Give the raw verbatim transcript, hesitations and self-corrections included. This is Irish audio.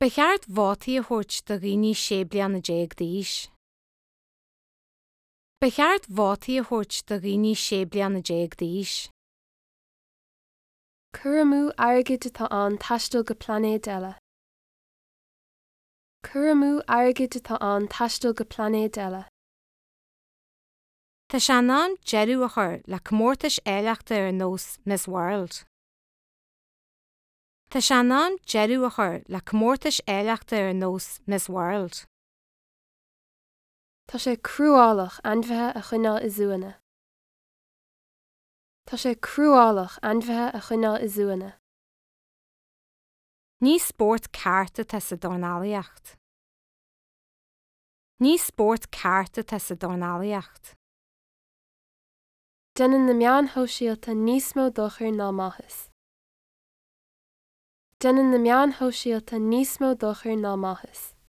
Ba cheart bhátaí a thabhairt do dhaoine sé bliain na déag d'aois. Ba cheart bhátaí a thabhairt do dhaoine sé bliain na déag d'aois. Cuireadh airgid atá an taistil go pláinéad eile. Cuireadh airgid atá an taistil go pláinéad eile. Tá seanán jeú a chur le comórtais éileachta ar nós Miss World. Tá seanán jeú a chur le comórtais éileachta ar nós Miss World. Tá sé cruúálach ainmhithe a chuineál i Zúana. Tá sé cruúálach ainmhithe a chuineál i Zúana. Ní spórt carta tá sa dornálaíocht. Ní spórt carta tá sa dornálaíocht. Déanann na meán hóisialta níos mó dochar ná maithas. Déanann na meán hóisialta níos mó dochar ná maithas.